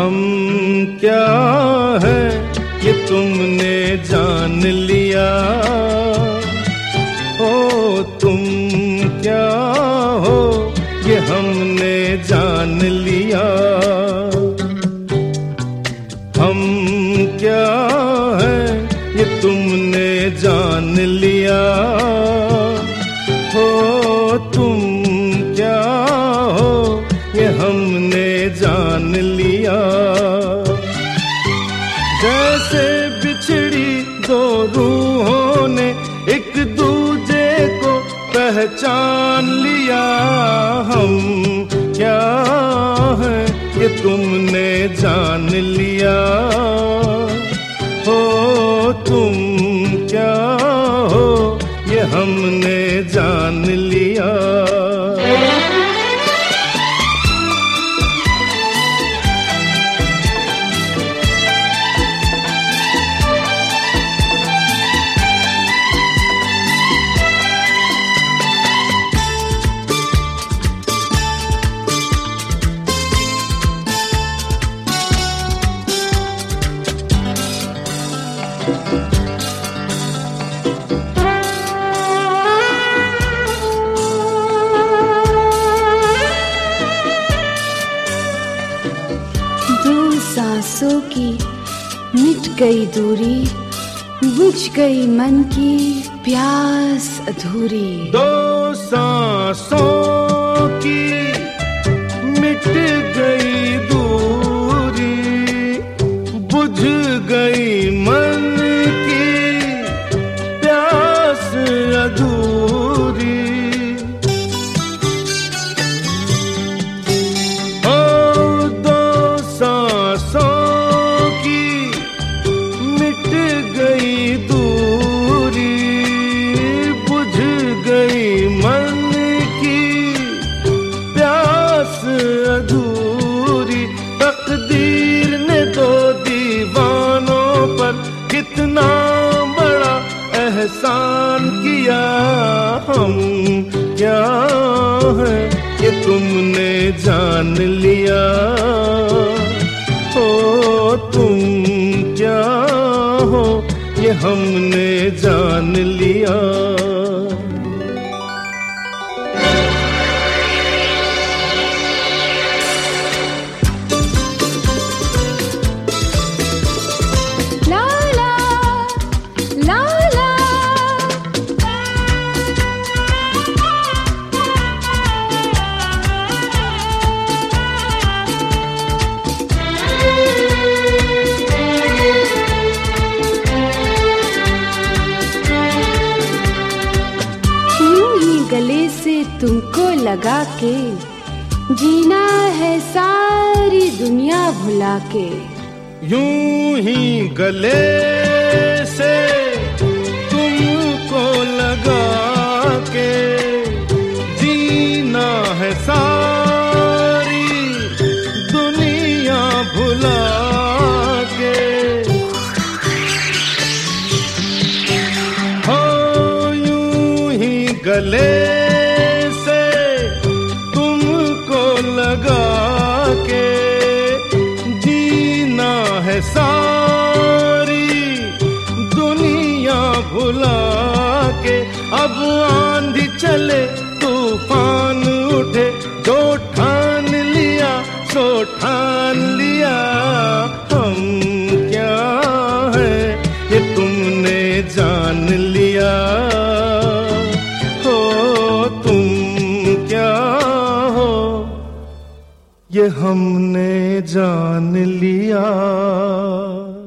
हम क्या है ये तुमने जान लिया, ओ तुम क्या हो ये हमने जान लिया। हम क्या है ये तुमने जान लिया, हो तुम क्या हो ये हमने जान लिया। जैसे बिछड़ी दो रूहों ने एक दूजे को पहचान लिया, हम क्या है ये तुमने जान लिया, हो तुम क्या हो ये हमने जान लिया। दो सांसों की मिट गई दूरी, बुझ गई मन की प्यास अधूरी। दो सांसों की मिट गई दूरी, बुझ गई मन की प्यास अधूरी। ओ दो सांसों की मिट गई दूरी, बुझ गई मन की प्यास अधूरी। तकदीर ने दो दीवानों पर कितना बड़ा एहसान किया, हम क्या है ये तुमने जान लिया, हो तुम क्या हो ये हमने जान लिया। ला ला ला ला, यूं ही गले से तुमको लगा के जीना है सारी दुनिया भुला के। यूं ही गले से तुमको लगा के जीना है सारी दुनिया भुला के। हो यूं ही गले से तुमको लगा के जीना है सारी दुनिया भुला के। अब आंधी चले तूफान उठे, जो ठान लिया सो ठान लिया। हम क्या है ये तुमने जान लिया, हो तुम क्या हो ये हमने जान लिया।